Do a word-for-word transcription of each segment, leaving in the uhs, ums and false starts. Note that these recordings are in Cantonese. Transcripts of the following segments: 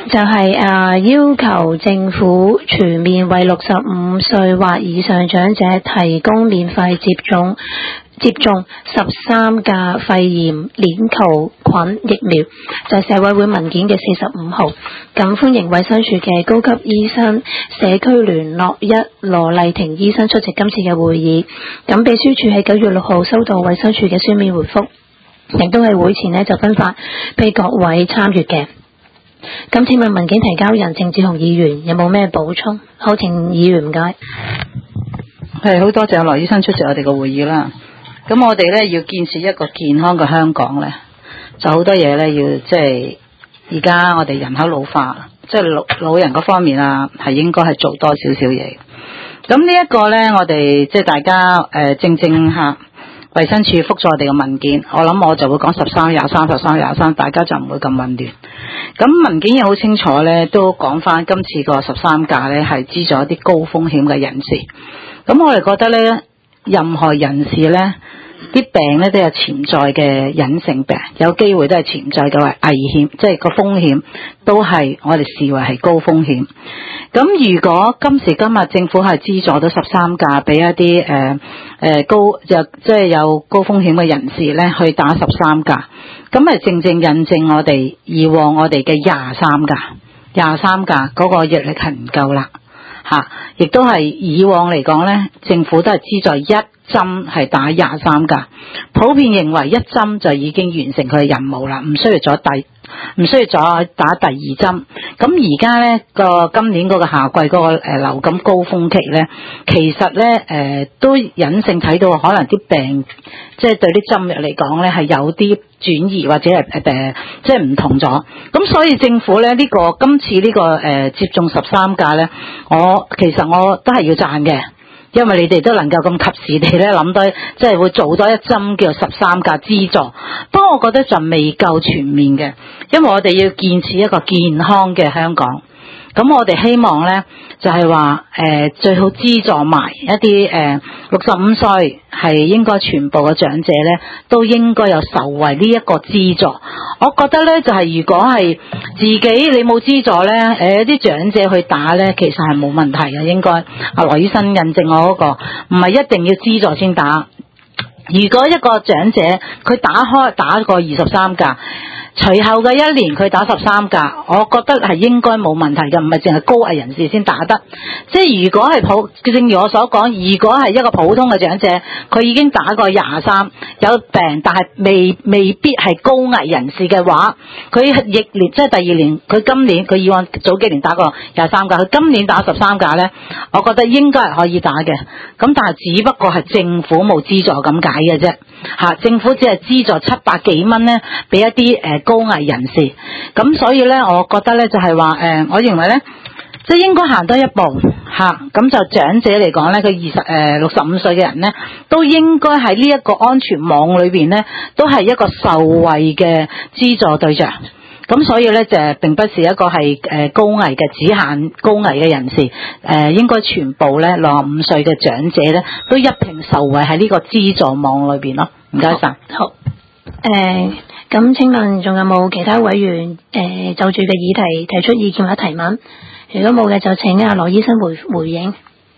就係、是、啊、呃、要求政府全面為六十五歲或以上長者提供免費接種接種十三價肺炎鏈球菌疫苗，就係、是、社委會文件嘅四十五號。咁歡迎衛生署嘅高級醫生、社區聯絡一羅麗婷醫生出席今次嘅會議。咁秘書處喺九月六號收到衛生署嘅書面回覆，亦都係會前呢就分發俾各位參閱嘅。咁請問文件提交人鄭志雄議員有冇咩補充？好，請議員唔該。 係，好多謝羅醫生出席我哋嘅會議啦。咁我哋咧要建設一個健康嘅香港咧，就好多嘢咧要即係而家我哋人口老化，即係老老人嗰方面啊，係應該係做多少少嘢。咁呢一個咧，我哋即係大家誒、呃、正正下衛生署覆咗我哋嘅文件，我諗我就會講十三廿三十三廿三，大家就唔會咁混亂。咁文件亦好清楚咧，都講翻今次個十三價咧係資助一啲高風險嘅人士。咁我哋覺得咧，任何人士咧，啲病咧都有潛在嘅隱性病，有機會都係潛在嘅危險，即係個風險都係我哋視為係高風險。咁如果今時今日政府係資助到十三價俾一啲誒誒高就即係有高風險嘅人士咧去打十三價，咁咪正正印證我哋以往我哋嘅廿三價廿三價嗰個藥力係唔夠啦嚇，亦都係以往嚟講咧，政府都係資助一針係打廿三價，普遍認為一針就已經完成佢嘅任務啦，唔需要再第唔需要再打第二針。咁而家咧個今年嗰個夏季嗰個誒流感高峰期咧，其實咧誒、呃、都隱性睇到可能啲病即係、就是、對啲針藥嚟講咧係有啲轉移或者係誒誒即係唔同咗。咁所以政府咧呢、這個今次呢、這個誒、呃、接種十三價咧，我其實我都係要讚嘅。因為你哋都能夠咁及時地咧諗到，即係會做多一針叫十三價資助。不過我覺得就未夠全面嘅，因為我哋要建設一個健康嘅香港。咁我哋希望咧就係話誒最好資助埋一啲誒六十五歲係應該全部嘅長者咧都應該有受惠呢一個資助。我覺得咧就係、是、如果係自己你冇資助咧，誒啲長者去打咧其實係冇問題嘅，應該阿羅醫生印證我嗰、那個唔係一定要資助先打。如果一個長者佢打開打過二十三價，隨後嘅一年佢打十三價，我覺得係應該冇問題嘅，唔係淨係高危人士先打得。即係如果係普，正如我所講，如果係一個普通嘅長者，佢已經打過廿三，有病但係未未必係高危人士嘅話，佢逆年即係第二年，佢今年佢以往早幾年打過廿三價，佢今年打十三價咧，我覺得應該係可以打嘅。咁但係只不過係政府冇資助咁解嘅啫，嚇政府只係資助七百幾蚊咧，俾一啲誒。呃高危人士，咁所以咧，我覺得咧就係話誒，我認為咧，即係應該行多一步嚇，咁就長者嚟講咧，佢二十誒六十五歲嘅人咧，都應該喺呢一個安全網裏邊咧，都係一個受惠嘅資助對象。咁所以咧就並不是一個係誒高危嘅只限高危嘅人士，誒、呃、應該全部咧六十五歲嘅長者咧都一併受惠喺呢個資助網裏邊咯。唔該晒。 好，誒。咁請問仲有冇其他委員誒、呃、就住嘅議題提出意見或者提問？如果冇嘅，就請阿羅醫生回回應。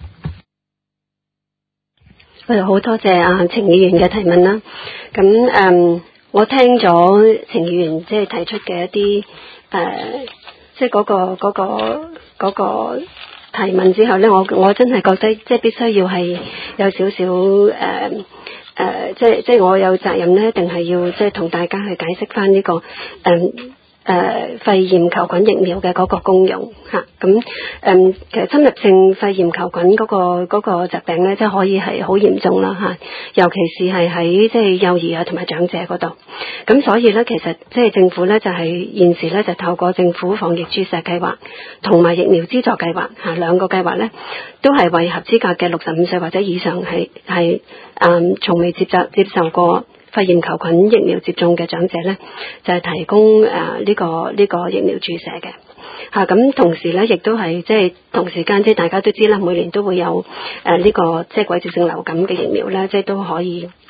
誒，好多謝阿程議員嘅提問啦。咁誒、嗯，我聽咗程議員即係提出嘅一啲誒、呃，即係嗰個嗰個嗰個提問之後咧，我我真係覺得即係必須要係有少少誒。呃誒、呃，即係即係我有責任咧，一定係要即係同大家去解釋翻呢個誒誒、呃呃、肺炎球菌疫苗嘅嗰個功用嚇。咁、啊、誒、嗯，其實侵入性肺炎球菌嗰、嗰個嗰個疾病咧，即係可以係好嚴重啦嚇、啊，尤其是係喺即係幼兒啊同埋長者嗰度。咁所以咧，其實即係政府咧就係、是、現時咧就透過政府防疫注射計劃同埋疫苗資助計劃嚇兩個計劃咧，都係為合資格嘅六十五歲或者以上係係。嗯，從未接受接受過肺炎球菌疫苗接種嘅長者咧，就係、是、提供誒呢、呃這個呢、這個疫苗注射嘅嚇。咁、啊、同時咧，亦都係即係同時間，即係大家都知啦，每年都會有誒呢、呃這個即係季節性流感嘅疫苗咧，即係都可以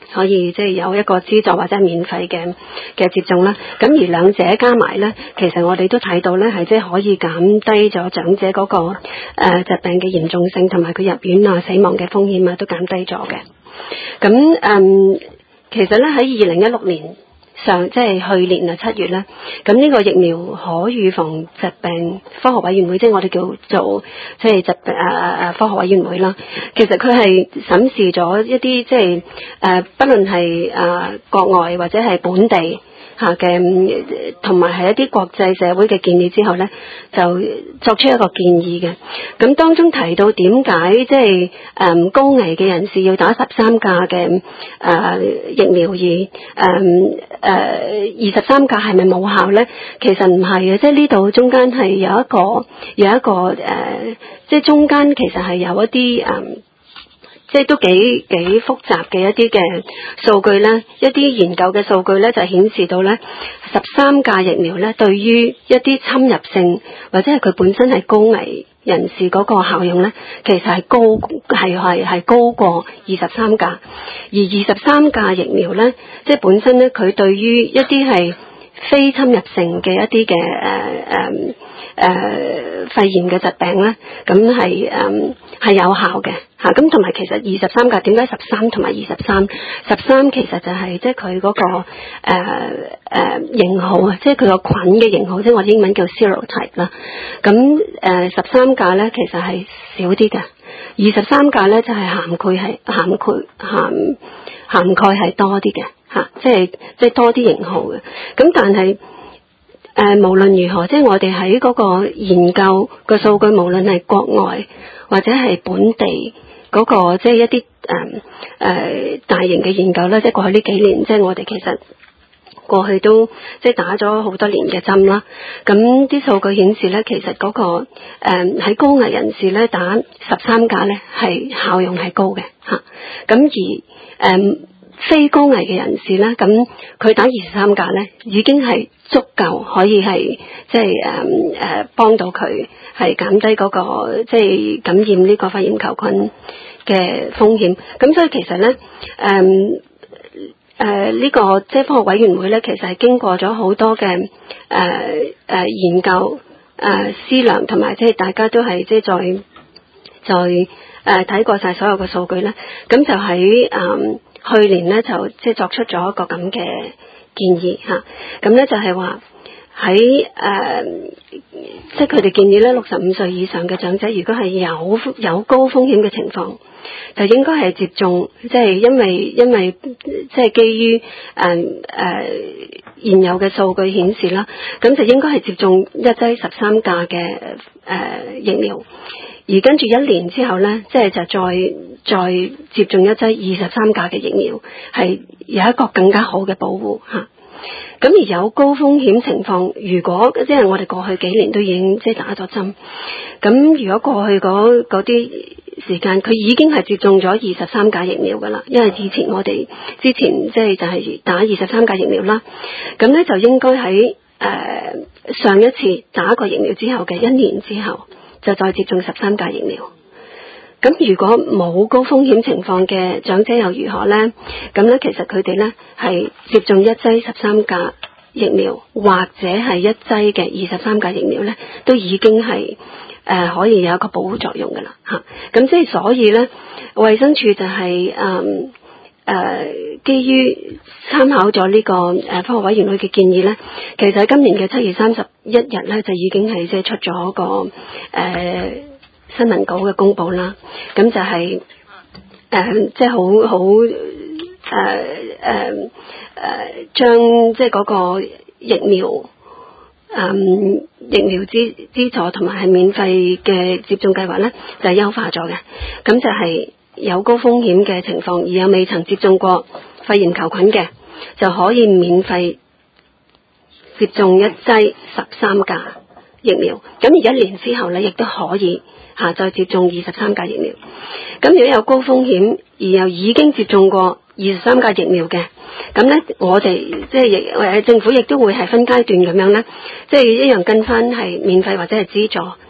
可以即係有一個資助或者係免費嘅嘅接種啦。咁而兩者加埋咧，其實我哋都睇到咧係即係可以減低咗長者嗰個誒疾病嘅嚴重性同埋佢入院啊死亡嘅風險啊都減低咗嘅。咁誒其實咧喺二零一六年上即係去年啊七月咧，咁呢個疫苗可預防疾病科學委員會，即係我哋叫做即係疾病誒誒誒科學委員會啦。其實佢係審視咗一啲即係誒，不論係誒國外或者係本地嚇嘅，同埋係一啲國際社會嘅建議之後咧，就作出一個建議嘅。咁當中提到點解即係誒高危嘅人士要打十三價嘅誒疫苗，而誒誒二十三價係咪冇效咧？其實唔係嘅，即係呢度中間係有一個有一個誒、呃，即係中間其實係有一啲誒。呃即係都幾幾複雜嘅一啲嘅數據咧，一啲研究嘅數據咧就顯示到咧，十三價疫苗咧對於一啲侵入性或者係佢本身係高危人士嗰個效用咧，其實係高係係係高過二十三價，而二十三價疫苗咧，即係本身咧佢對於一啲係非侵入性嘅一啲嘅誒誒誒肺炎嘅疾病咧，咁係誒係有效嘅嚇。咁同埋其實二十三價點解十三同埋二十三？十三其實就係即係佢嗰個誒誒、呃呃、型號啊，即係佢個菌嘅型號，即係我哋英文叫 serotype 啦。咁誒十三價咧其實係少啲嘅，二十三價咧就係涵蓋係涵蓋涵涵蓋係多啲嘅。嚇，即係即係多啲型號嘅，咁但係誒、呃、無論如何，即係我哋喺嗰個研究個數據，無論係國外或者係本地嗰、那個即係一啲誒誒大型嘅研究啦，即係過去呢幾年，即係我哋其實過去都即係打咗好多年嘅針啦。咁啲數據顯示咧，其實嗰、那個誒喺、呃、高危人士咧打十三價咧係效用係高嘅嚇，咁、啊、而誒。呃非高危嘅人士咧，咁佢打二十三價咧，已經係足夠可以係即係誒誒幫到佢係減低嗰、那個即係感染呢個肺炎球菌嘅風險。咁所以其實咧誒誒呢個即係科學委員會咧，其實係經過咗好多嘅誒誒研究誒、呃、思量，同埋即係大家都係即係再再誒睇、呃、過晒所有嘅數據咧，咁就喺誒。呃去年咧就即係作出咗一個咁嘅建議嚇，咁咧就係話喺誒，即係佢哋建議咧六十五歲以上嘅長者，如果係有有高風險嘅情況，就應該係接種，即係因為因為即係基於誒誒、呃呃、現有嘅數據顯示啦，咁就應該係接種一劑十三價嘅誒疫苗。而跟住一年之後咧，即係就再再接種一劑二十三價嘅疫苗，係有一個更加好嘅保護嚇。咁而有高風險情況，如果即係我哋過去幾年都已經即係打咗針，咁如果過去嗰嗰啲時間佢已經係接種咗二十三價疫苗噶啦，因為以前我哋之前即係就係打二十三價疫苗啦，咁咧就應該喺誒、呃、上一次打過疫苗之後嘅一年之後，就再接種十三價疫苗。咁如果冇高風險情況嘅長者又如何呢？咁咧其實佢哋咧係接種一劑十三價疫苗，或者係一劑嘅二十三價疫苗咧，都已經係誒、呃、可以有一個保護作用噶啦嚇。咁即係所以咧，衛生署就係誒誒基於參考咗呢、這個誒、呃、科學委員會嘅建議咧，其實喺今年嘅七月三十一日咧就已經係即係出咗個誒。呃新聞稿嘅公佈啦，咁就係、是、誒、呃，即係好好誒誒誒，將即係嗰個疫苗誒、呃、疫苗資資助同埋係免費嘅接種計劃咧，就係、是、優化咗嘅。咁就係有高風險嘅情況，而又未曾接種過肺炎球菌嘅，就可以免費接種一劑十三價疫苗。咁而一年之後咧，亦都可以。下再接種二十三價疫苗，咁如果有高風險而又已經接種過二十三價疫苗嘅，咁咧我哋即係亦誒政府亦都會係分階段咁樣咧，即係一樣跟翻係免費或者係資助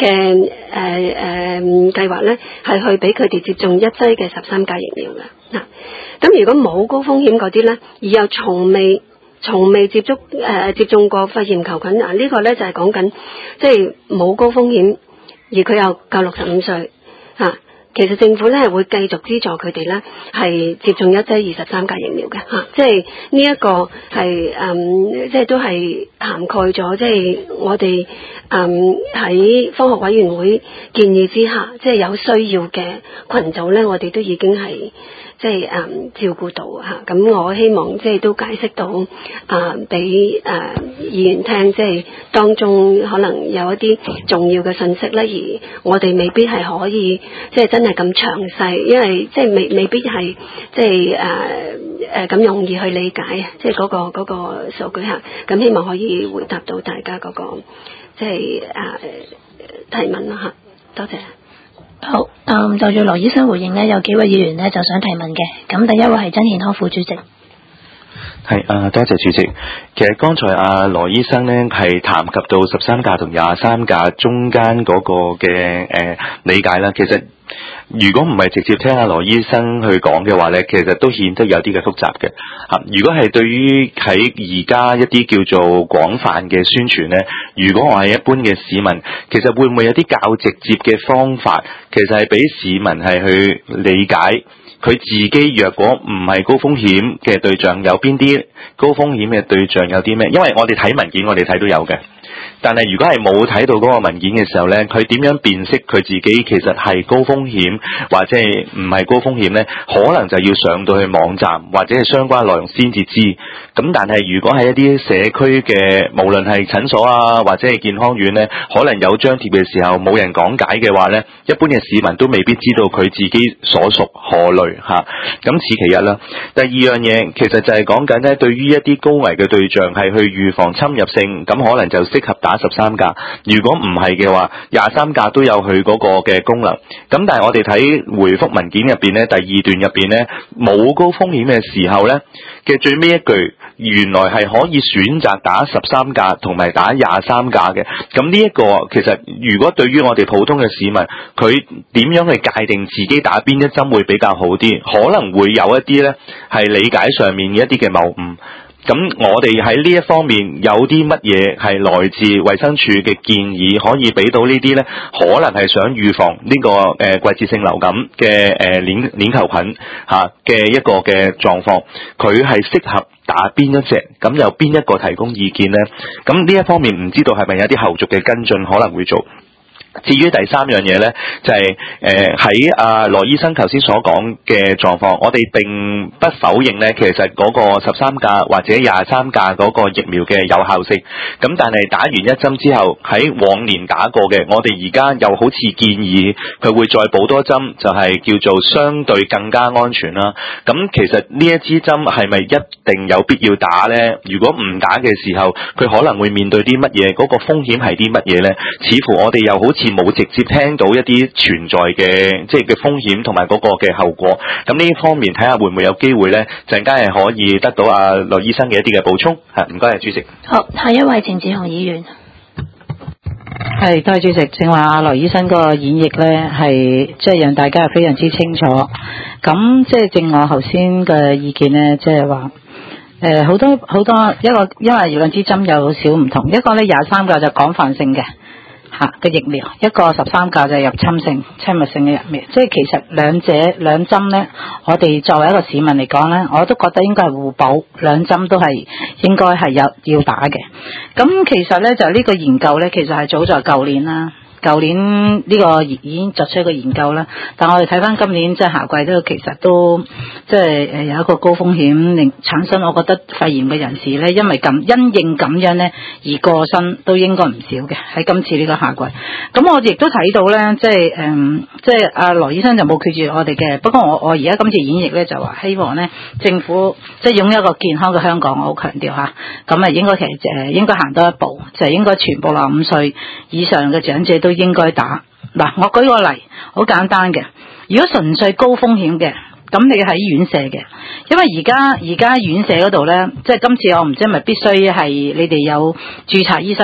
嘅誒誒計劃咧，係去俾佢哋接種一劑嘅十三價疫苗嘅。嗱，咁如果冇高風險嗰啲咧，而又從未從未接觸誒、呃、接種過肺炎球菌，嗱、這個、呢個咧就係講緊即係冇高風險，而佢又夠六十五歲嚇。啊其實政府咧係會繼續資助佢哋咧係接種一劑二十三價疫苗嘅嚇、啊，即係呢一個係嗯，即係都係涵蓋咗，即係我哋嗯喺科學委員會建議之下，即係有需要嘅群組咧，我哋都已經係即係嗯照顧到嚇。咁、啊、我希望即係都解釋到啊，俾誒、啊、議員聽，即係當中可能有一啲重要嘅信息咧，而我哋未必係可以即係真。真係咁詳細，因為即係未未必係即係誒誒咁容易去理解，即係嗰個嗰個數據嚇。咁希望可以回答到大家嗰個即係誒提問啦嚇。多謝。 好，嗯，就住羅醫生回應呢，有幾位議員呢就想提問嘅。咁第一位係曾憲康副主席。 係啊，多謝主席。其實剛才阿羅醫生呢係談及到十三價同廿三價中間嗰個嘅誒、呃、理解啦。其實如果唔係直接聽阿羅醫生去講嘅話呢，其實都顯得有啲嘅複雜嘅嚇。如果係對於喺而家一啲叫做廣泛嘅宣傳呢，如果我係一般嘅市民，其實會唔會有啲較直接嘅方法，其實係俾市民係去理解？佢自己若果唔係高風險嘅對象，有邊啲高風險嘅對象有啲咩？因為我哋睇文件，我哋睇都有嘅。但係如果係冇睇到嗰個文件嘅時候呢，佢點樣辨識佢自己其實係高風險或者係唔係高風險呢？可能就要上到去網站或者係相關內容先至知。咁但係如果係一啲社區嘅，無論係診所啊或者係健康院呢，可能有張貼嘅時候冇人講解嘅話呢，一般嘅市民都未必知道佢自己所屬何類嚇。咁此其一啦。第二樣嘢其實就係講緊呢，對於一啲高危嘅對象係去預防侵入性，咁可能就適合打十三價。如果唔係嘅話，廿三價都有佢嗰個嘅功能。咁但係我哋睇回覆文件入邊呢，第二段入邊呢，冇高風險嘅時候呢嘅最尾一句，原來係可以選擇打十三價同埋打廿三價嘅。咁呢一個其實如果對於我哋普通嘅市民，佢點樣去界定自己打邊一針會比較好啲？可能會有一啲呢係理解上面一啲嘅謬誤。咁我哋喺呢一方面有啲乜嘢係來自衛生署嘅建議，可以俾到呢啲呢？可能係想預防呢、這個誒、呃、季節性流感嘅誒鏈鏈球菌嚇嘅一個嘅狀況，佢係適合打邊一隻？咁有邊一個提供意見呢？咁呢一方面唔知道係咪有啲後續嘅跟進可能會做。至於第三樣嘢呢，就係誒喺阿羅醫生頭先所講嘅狀況，我哋並不否認呢，其實嗰個十三價或者廿三價嗰個疫苗嘅有效性。咁但係打完一針之後，喺往年打過嘅，我哋而家又好似建議佢會再補多針，就係叫做相對更加安全啦。咁其實呢一支針係咪一定有必要打呢？如果唔打嘅時候，佢可能會面對啲乜嘢？嗰個風險係啲乜嘢呢？似乎我哋又好似冇直接聽到一啲存在嘅即係嘅風險同埋嗰個嘅後果。咁呢方面睇下會唔會有機會呢？陣間係可以得到阿羅醫生嘅一啲嘅補充。係，唔該，主席。 好，下一位程志雄議員。 係，多謝主席。正話阿羅醫生個演繹呢，係即係讓大家係非常之清楚。咁即係正我頭先嘅意見呢，即係話誒好多好多一個，因為兩支針有少唔同，一個呢廿三價就廣泛性嘅嚇嘅疫苗，一個十三價就係入侵性、侵入性嘅疫苗。即係其實兩者兩針呢，我哋作為一個市民嚟講呢，我都覺得應該係互補，兩針都係應該係有要打嘅。咁其實呢，就呢個研究呢，其實係早在舊年啦。舊年呢個已經作出一個研究啦，但我哋睇翻今年即係夏季都其實都即係誒有一個高風險令產生，我覺得肺炎嘅人士咧，因為咁因應咁樣咧而過身都應該唔少嘅喺今次呢個夏季。咁我亦都睇到咧，即係誒即係阿羅醫生就冇拒絕我哋嘅，不過我我而家今次演繹咧就話希望咧政府即係擁有一個健康嘅香港，我好強調嚇，咁啊應該其實誒應該行多一步，就係應該全部六十五歲以上嘅長者都應該打。嗱，我舉個例，好簡單嘅。如果純粹高風險嘅，咁你喺院舍嘅，因為而家而家院舍嗰度呢，即係今次我唔知係咪必須係你哋有註冊醫生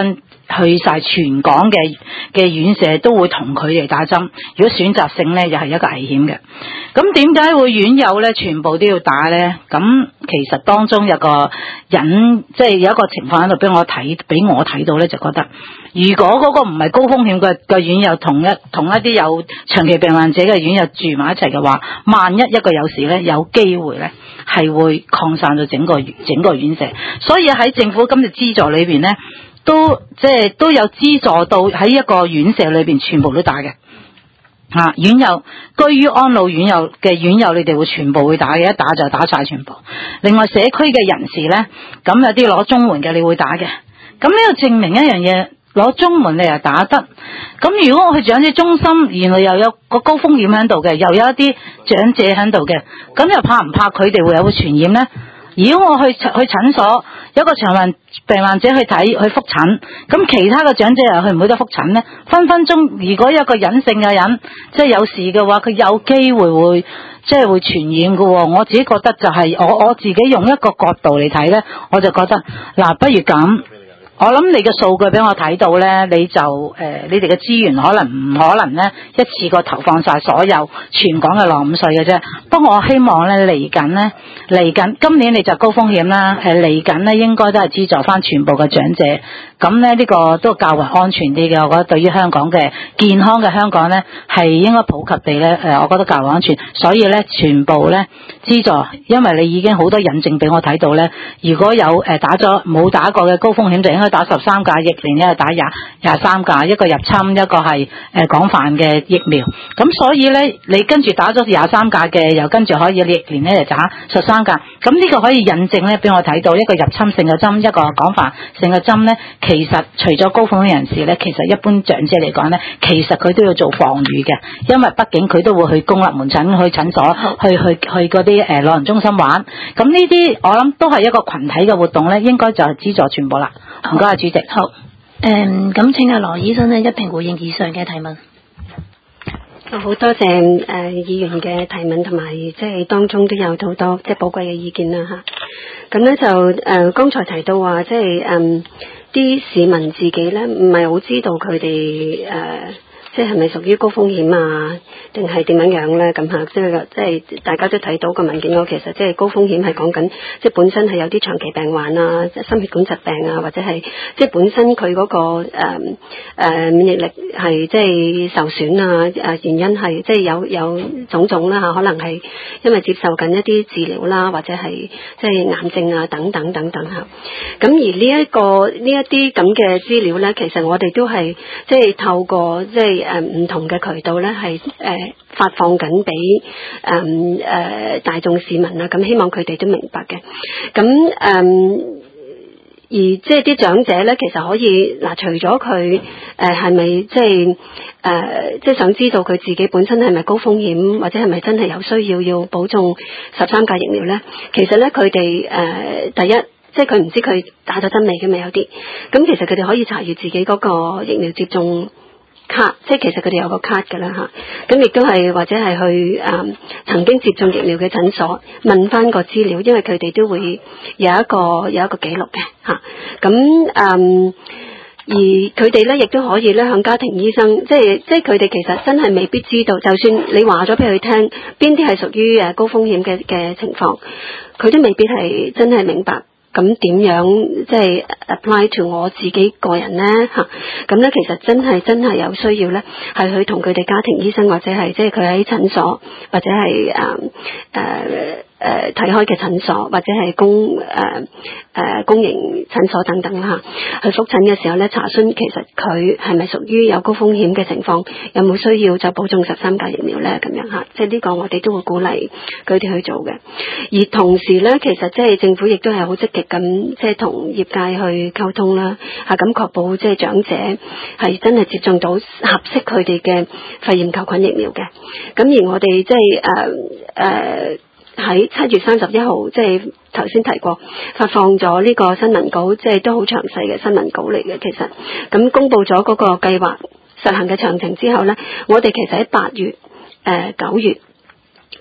去晒全港嘅嘅院舍都會同佢哋打針。如果選擇性咧，又係一個危險嘅。咁點解會院友咧全部都要打咧？咁其實當中有個人，即係有一個情況喺度俾我睇，俾我睇到咧，就覺得如果嗰個唔係高風險嘅嘅院友，同一同一啲有長期病患者嘅院友住埋一齊嘅話，萬一一個有事咧，有機會咧係會擴散到整個整個院舍。所以喺政府今次資助裏邊咧，都即係都有資助到喺一個院舍裏邊全部都打嘅。啊，院友居於安老院友嘅院友，你哋會全部會打嘅，一打就打晒全部。另外社區嘅人士咧，咁有啲攞綜援嘅，你會打嘅。咁呢個證明一樣嘢，攞綜援你又打得。咁如果我去長者中心，原來又有個高風險喺度嘅，又有一啲長者喺度嘅，咁又怕唔怕佢哋會有個傳染咧？如果我去去診所，有一個長患病患者去睇去覆診，咁其他嘅長者又去唔去得覆診呢？分分鐘，如果有一個隱性嘅人即係有事嘅話，佢有機會會即係會傳染嘅。我自己覺得就係、是、我我自己用一個角度嚟睇呢，我就覺得嗱，不如咁。我諗你嘅數據俾我睇到呢，你就誒、呃，你哋嘅資源可能唔可能呢一次過投放晒所有全港嘅六十五歲嘅啫。不過我希望呢嚟緊呢，嚟緊今年你就高風險啦，誒嚟緊呢應該都係資助翻全部嘅長者。咁呢呢、呢個都較為安全啲嘅，我覺得對於香港嘅健康嘅香港呢，係應該普及地呢，誒，我覺得較為安全。所以呢，全部呢資助，因為你已經好多引證俾我睇到呢，如果有誒打咗冇打過嘅高風險就應該打十三價疫苗，呢係打廿廿三價，一個入侵，一個係誒廣泛嘅疫苗。咁所以呢，你跟住打咗廿三價嘅，又跟住可以歷年呢就打十三價。咁呢個可以引證呢俾我睇到一個入侵性嘅針，一個廣泛性嘅針呢。其實除咗高風險人士咧，其實一般長者嚟講咧，其實佢都要做防禦嘅，因為畢竟佢都會去公立門診、去診所、去去去嗰啲誒老人中心玩。咁呢啲我諗都係一個群體嘅活動咧，應該就係資助全部啦。唔該，主席。 好，誒咁請阿羅醫生咧一並回應以上嘅提問。 好多謝誒、呃、議員嘅提問，同埋即係當中都有好多即係寶貴嘅意見啦嚇。咁咧就誒剛、呃、才提到話，即係誒啲市民自己咧唔係好知道佢哋誒即係係咪屬於高風險啊，定係點樣樣咧？咁嚇，即係即係大家都睇到個文件，我其實即係高風險係講緊，即係本身係有啲長期病患啊、心血管疾病啊，或者係即係本身佢嗰、嗰個誒、呃呃、免疫力係即係受損啊，誒原因係即係有有種種啦嚇，可能係因為接受緊一啲治療啦，或者係即係癌症啊等等等等嚇。咁而呢、這、一個呢一啲咁嘅資料咧，其實我哋都係即係透過即係誒唔同嘅渠道咧，係誒、呃、發放緊俾誒誒大眾市民啦。咁希望佢哋都明白嘅。咁誒、呃、而即係啲長者咧，其實可以嗱、呃，除咗佢誒係咪即係誒即係想知道佢自己本身係咪高風險，或者係咪真係有需要要補種十三價疫苗咧？其實咧，佢哋誒第一。即係佢唔知佢打咗針未嘅咪有啲，咁其實佢哋可以查閱自己嗰個疫苗接種卡，即係其實佢哋有個卡㗎啦嚇，咁亦都係或者係去誒、嗯、曾經接種疫苗嘅診所問翻個資料，因為佢哋都會有一個有一個記錄嘅嚇，咁、啊、誒、嗯、而佢哋咧亦都可以咧向家庭醫生，即係即係佢哋其實真係未必知道，就算你話咗俾佢聽邊啲係屬於誒高風險嘅嘅情況，佢都未必係真係明白。咁點樣即係 apply to 我自己個人咧嚇？咁咧其實真係真係有需要咧，係去同佢哋家庭醫生或者係即係佢喺診所或者係誒誒誒睇開嘅診所或者係公誒誒、呃呃、公營診所等等啦嚇，去覆診嘅時候咧查詢其實佢係咪屬於有高風險嘅情況，有冇需要就補種十三價疫苗咧咁樣嚇？即係呢個我哋都會鼓勵佢哋去做嘅。而同時咧，其實即係政府亦都係好積極咁，即係同業界去溝通啦，嚇咁確保即係長者係真係接種到合適佢哋嘅肺炎球菌疫苗嘅。咁而我哋即係誒誒喺七月三十一號，即係頭先提過發放咗呢個新聞稿，即係都好詳細嘅新聞稿嚟嘅。其實咁公佈咗嗰個計劃實行嘅詳情之後咧，我哋其實喺八月誒九月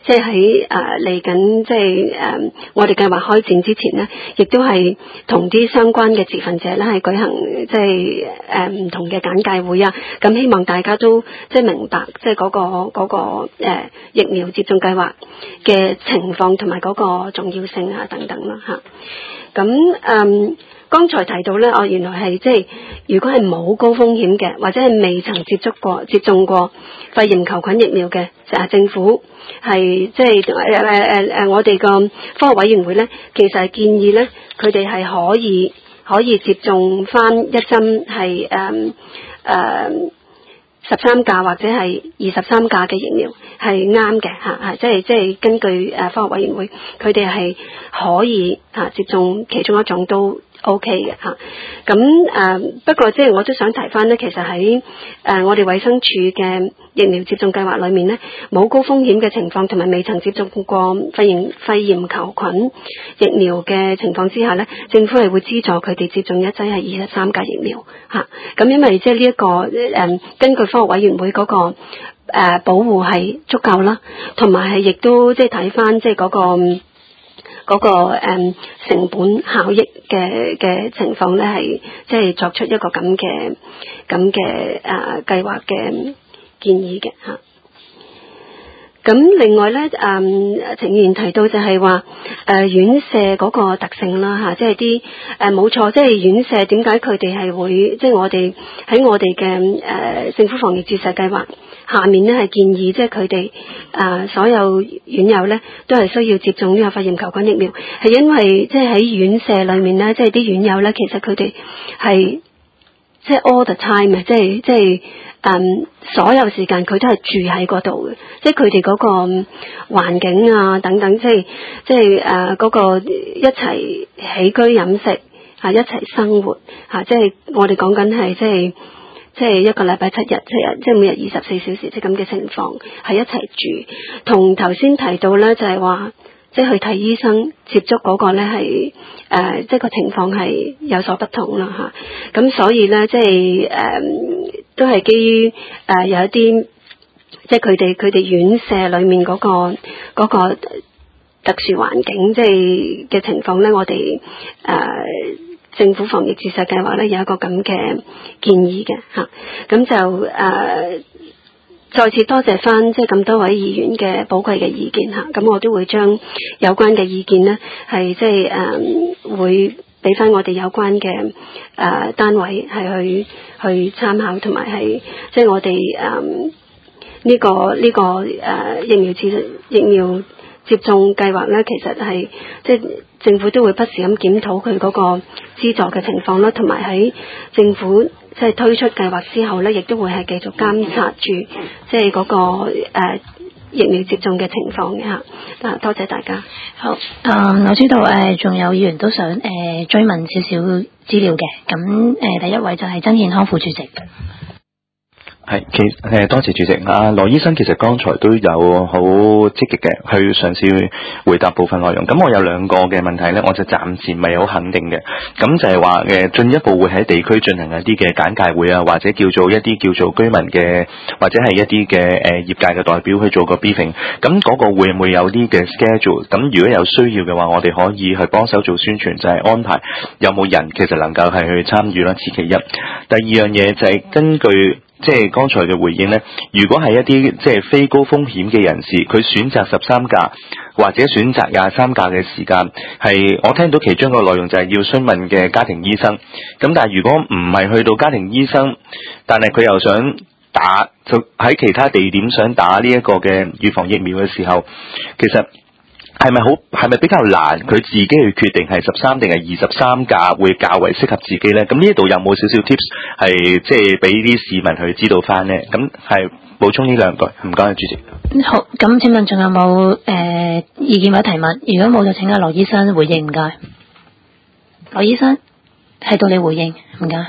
即係喺誒嚟緊，即係誒我哋計劃開展之前咧，亦都係同啲相關嘅持份者咧係舉行即係誒唔同嘅簡介會啊。咁希望大家都即係明白，即係嗰個嗰個誒疫苗接種計劃嘅情況同埋嗰個重要性啊等等啦嚇。咁誒剛才提到咧，我原來係即係如果係冇高風險嘅，或者係未曾接觸過接種過肺炎球菌疫苗嘅，就係政府係即係誒誒誒我哋個科學委員會咧，其實係建議咧，佢哋係可以可以接種翻一針係誒誒十三價或者係二十三價嘅疫苗係啱嘅嚇嚇，即係即係根據誒科學委員會，佢哋係可以嚇接種其中一種都 OK 嘅嚇。咁誒、呃、不過即係我都想提翻咧，其實喺誒、呃、我哋衛生署嘅疫苗接種計劃裏面咧，冇高風險嘅情況同埋未曾接種過肺炎肺炎球菌疫苗嘅情況之下咧，政府係會資助佢哋接種一劑係二十三價疫苗嚇。咁、啊、因為即係呢一個誒、呃、根據科學委員會嗰、那個誒、呃、保護係足夠啦，同埋係亦都即係睇翻即係嗰個嗰、那個誒、呃、成本效益嘅嘅情況咧，係即係作出一個咁嘅咁嘅誒計劃嘅建議嘅嚇。咁另外咧，誒程議員提到就係話誒院舍嗰個特性啦嚇，即係啲誒冇錯，即係院舍點解佢哋係會即係我哋喺我哋嘅誒政府防疫注射計劃下面咧係建議，即係佢哋誒所有院友咧都係需要接種呢個肺炎球菌疫苗，係因為即係喺院舍裏面咧，即係啲院友咧，其實佢哋係即係 all the time 啊，即係即係。嗯，所有時間佢都係住喺嗰度嘅，即係佢哋嗰個環境啊等等，即係即係誒嗰個一齊起居飲食啊，一齊生活嚇、啊，即係我哋講緊係即係即係一個禮拜七日七日，即係每日二十四小時即係咁嘅情況，係一齊住。同頭先提到咧，就係話即係去睇醫生接觸嗰個咧係誒，即係個情況係有所不同啦嚇。咁、啊、所以咧，即係誒。呃都係基於誒、呃、有一啲，即係佢哋佢哋院舍裏面嗰、嗰個嗰個特殊環境，即係嘅情況咧，我哋誒、呃、政府防疫注射計劃咧有一個咁嘅建議嘅嚇，咁、啊、就誒、呃、再次多謝翻即係咁多位議員嘅寶貴嘅意見嚇，咁、啊、我都會將有關嘅意見咧係即係誒、呃、會。俾翻我哋有關嘅誒、呃、單位係去去參考，同埋係即係我哋誒呢個呢、這個誒、呃、疫苗接疫苗接種計劃咧，其實係即係政府都會不時咁檢討佢嗰個資助嘅情況啦，同埋喺政府即係推出計劃之後咧，亦都會係繼續監察住即係嗰個誒。呃疫苗接種嘅情況嘅嚇，啊多謝大家。 好，誒、嗯、我知道誒仲、呃、有議員都想誒、呃、追問少少資料嘅，咁誒、呃、第一位就係曾健康副主席。 係，其誒多謝主席。阿羅醫生其實剛才都有好積極嘅去嘗試回答部分內容。咁我有兩個嘅問題咧，我就暫時唔係好肯定嘅。咁就係話誒進一步會喺地區進行一啲嘅簡介會啊，或者叫做一啲叫做居民嘅，或者係一啲嘅誒業界嘅代表去做個 briefing。咁嗰個會唔會有啲嘅 schedule？咁如果有需要嘅話，我哋可以去幫手做宣傳，就係、是、安排有冇人其實能夠係去參與啦。此其一。第二樣嘢就係根據。即係剛才嘅回應呢，如果係一啲即係非高風險嘅人士，佢選擇十三價或者選擇廿三價嘅時間，係我聽到其中一個內容就係要詢問嘅家庭醫生。咁但係如果唔係去到家庭醫生，但係佢又想打，就喺其他地點想打呢一個嘅預防疫苗嘅時候，其實係咪好係咪比較難？佢自己去決定係十三定係二十三價會較為適合自己呢？咁呢一度有冇少少 tips 係即係俾啲市民去知道翻呢？咁係補充呢兩句，唔該，主席。 好，咁請問仲有冇誒、呃、意見或者提問？如果冇就請阿羅醫生回應，唔該。羅醫生係到你回應，唔該。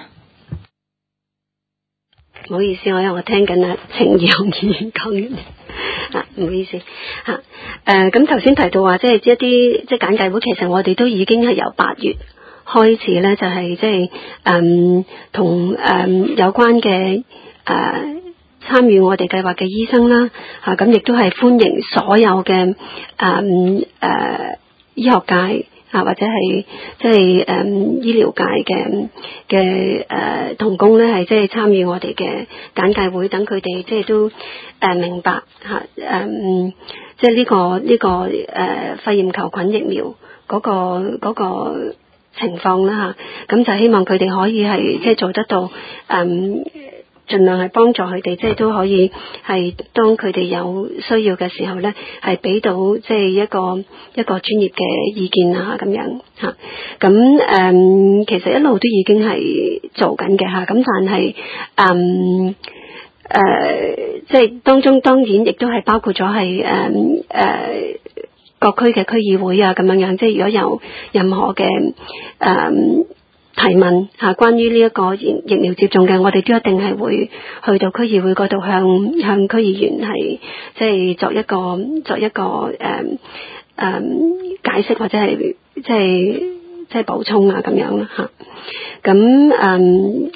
唔好意思，我因為我聽緊啊程義雄議員講完啊，唔好意思嚇。誒咁頭先提到話，即係一啲即係簡介會，其實我哋都已經係由八月開始咧，就係即係誒同誒有關嘅誒參與我哋計劃嘅醫生啦，嚇咁亦都係歡迎所有嘅誒誒醫學界啊或者係即係誒醫療界嘅嘅誒同工咧，係即係參與我哋嘅簡介會，等佢哋即係都誒、呃、明白嚇誒、呃，即係呢、這個呢、這個誒、呃、肺炎球菌疫苗嗰、那個嗰、那個情況啦嚇，咁就希望佢哋可以係即係做得到誒。呃盡量係幫助佢哋，即係都可以係當佢哋有需要嘅時候咧，係俾到即係一個一個專業嘅意見啊咁樣嚇。咁誒、嗯、其實一路都已經係做緊嘅嚇。咁但係誒誒即係當中當然亦都係包括咗係誒誒各區嘅區議會啊咁樣樣。即係如果有任何嘅誒。嗯提問嚇，關於呢一個疫疫苗接種嘅，我哋都一定係會去到區議會嗰度向向區議員係即係作一個作一個誒誒、嗯嗯、解釋或者係即係即係補充啊咁樣啦嚇。咁誒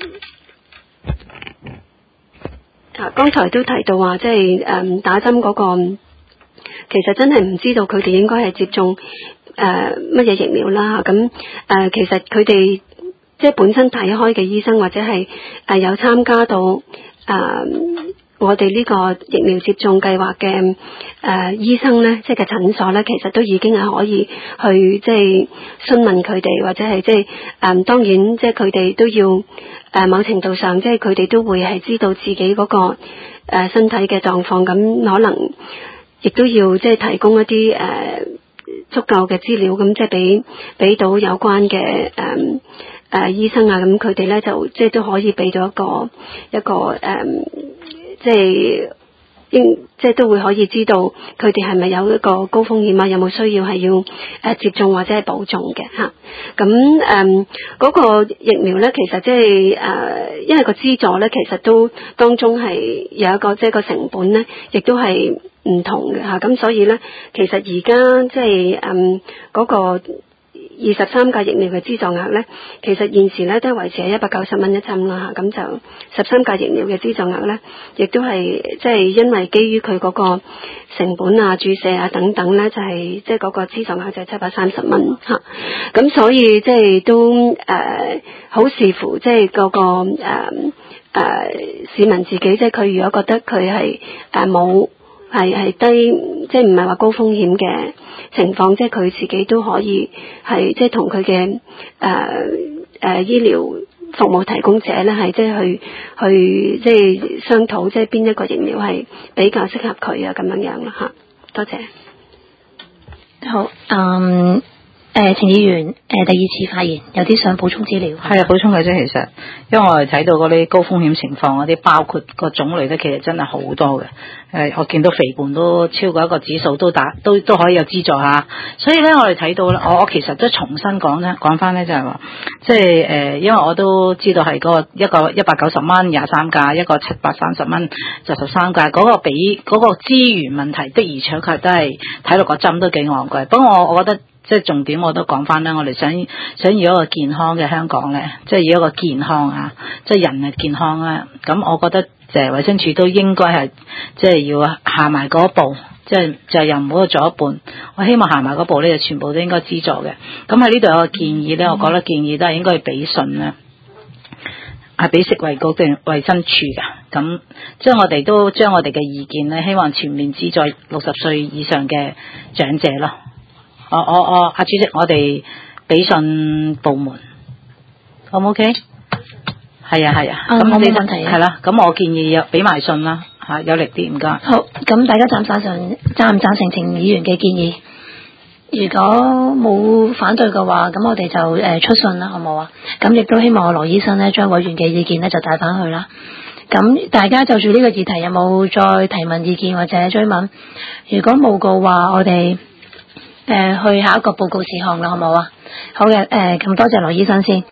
啊，剛才都提到話即係誒打針嗰個，其實真係唔知道佢哋應該係接種誒乜嘢疫苗啦。咁誒、呃、其實佢哋即係本身睇開嘅醫生或者係誒有參加到誒、呃、我哋呢個疫苗接種計劃嘅誒醫生咧，即係嘅診所咧，其實都已經係可以去即係詢問佢哋，或者係即係誒當然即係佢哋都要誒、呃、某程度上即係佢哋都會係知道自己嗰、那個誒、呃、身體嘅狀況，咁可能亦都要即係提供一啲誒、呃、足夠嘅資料，咁即係俾俾到有關嘅誒。呃誒、呃、醫生啊，咁佢哋咧就即係都可以俾到一個一個誒、呃，即係應即係都會可以知道佢哋係咪有一個高風險啊，有冇需要係要誒、呃、接種或者係補種嘅嚇。咁誒嗰個疫苗咧，其實即係誒，因為個資助咧，其實都當中係有一個即係個成本咧，亦都係唔同嘅嚇。咁、啊、所以咧，其實而家即係誒嗰個二十三價疫苗嘅資助額咧，其實現時咧都係維持喺一百九十蚊一針啦嚇，咁就十三價疫苗嘅資助額咧，亦都係即係因為基於佢嗰個成本啊、注射啊等等咧，就係即係嗰個資助額就係七百三十蚊嚇，咁所以即係都誒好、呃、視乎即係嗰個誒、呃呃、市民自己，即係佢如果覺得佢係誒冇。係係低，即係唔係話高風險嘅情況，即係佢自己都可以係即係同佢嘅誒誒醫療服務提供者咧，係即係去去即係商討，即係邊一個疫苗係比較適合佢啊咁樣樣啦嚇。多謝。 好，嗯。誒、呃，程議員，誒、呃，第二次發言，有啲想補充資料。 係啊，補充嘅啫，其實，因為我哋睇到嗰啲高風險情況嗰啲，包括個種類咧，其實真係好多嘅。誒、呃，我見到肥胖都超過一個指數，都打都都可以有資助嚇。所以咧，我哋睇到咧，我我其實都重新講咧，講翻咧就係話，即係誒、呃，因為我都知道係嗰個一個一百九十蚊廿三價，一個七百三十蚊就十三價，嗰、那個比嗰、那個資源問題的而且確都係睇落個針都幾昂貴。不過我我覺得。即係重點我都講翻啦，我哋想想要一個健康嘅香港咧，即係要一個健康啊，即係人嘅健康啦。咁我覺得誒衛生署都應該係即係要行埋嗰一步，即係就又唔好做一半。我希望行埋嗰步咧，就全部都應該資助嘅。咁喺呢度有個建議咧，我覺得建議都係應該俾信咧，係俾食衛局定衛生署嘅。咁即係我哋都將我哋嘅意見咧，希望全面資助六十歲以上嘅長者咯。我我我阿主席，我哋俾信部門，好唔 OK？係啊係啊，咁冇問題係啦。咁我建議有俾埋信啦，吓有力啲，唔該。 好，咁大家贊唔贊成贊唔贊成程議員嘅建議？如果冇反對嘅話，咁我哋就誒、呃、出信啦，好唔好啊？咁亦都希望羅醫生咧將委員嘅意見咧就帶翻去啦。咁大家就住呢個議題有冇再提問意見或者追問？如果冇嘅話，我哋。誒、呃，去下一個報告事項啦，好唔好啊？好嘅，誒、呃，咁多謝羅醫生先。